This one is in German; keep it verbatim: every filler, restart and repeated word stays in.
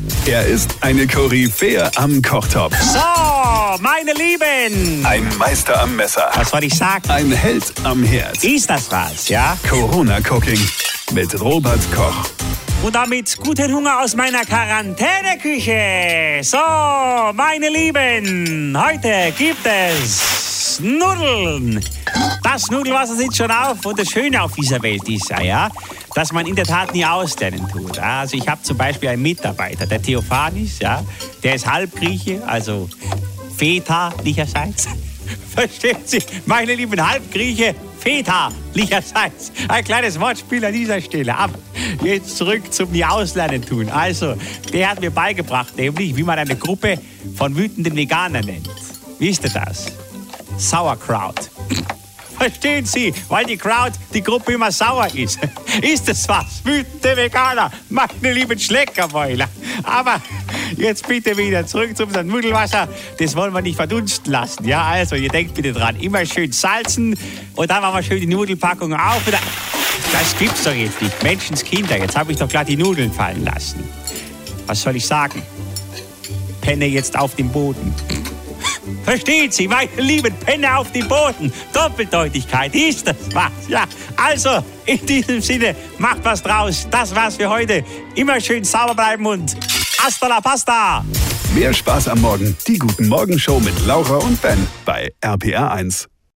Er ist eine Koryphäe am Kochtopf. So, meine Lieben. Ein Meister am Messer. Was soll ich sagen? Ein Held am Herd. Ist das was, ja? Corona-Cooking mit Robert Koch. Und damit guten Hunger aus meiner Quarantäneküche. So, meine Lieben, heute gibt es Nudeln. Das Nudelwasser sitzt schon auf und das Schöne auf dieser Welt ist ja, ja, dass man in der Tat nie auslernen tut. Also ich habe zum Beispiel einen Mitarbeiter, der Theophanis, ja, der ist Halbgrieche, also väterlicherseits. Verstehen Sie, meine lieben Halbgrieche, väterlicherseits. Ein kleines Wortspiel an dieser Stelle. Aber jetzt zurück zum nie auslernen tun. Also, der hat mir beigebracht, nämlich, wie man eine Gruppe von wütenden Veganern nennt. Wisst ihr das? Sauerkraut. Verstehen Sie, weil die Crowd, die Gruppe immer sauer ist. Ist es was? Wütende Veganer, meine lieben Schleckermäuler. Aber jetzt bitte wieder zurück zum Nudelwasser. Das wollen wir nicht verdunsten lassen. Ja, also, ihr denkt bitte dran, immer schön salzen und dann machen wir schön die Nudelpackung auf. Das gibt's doch jetzt nicht. Menschenskinder, jetzt habe ich doch gerade die Nudeln fallen lassen. Was soll ich sagen? Penne jetzt auf dem Boden. Verstehen Sie, meine lieben, Penne auf dem Boden. Doppeldeutigkeit, ist das was? Ja, also, in diesem Sinne, macht was draus. Das war's für heute. Immer schön sauber bleiben und hasta la pasta. Mehr Spaß am Morgen. Die Guten Morgen Show mit Laura und Ben bei R P R eins.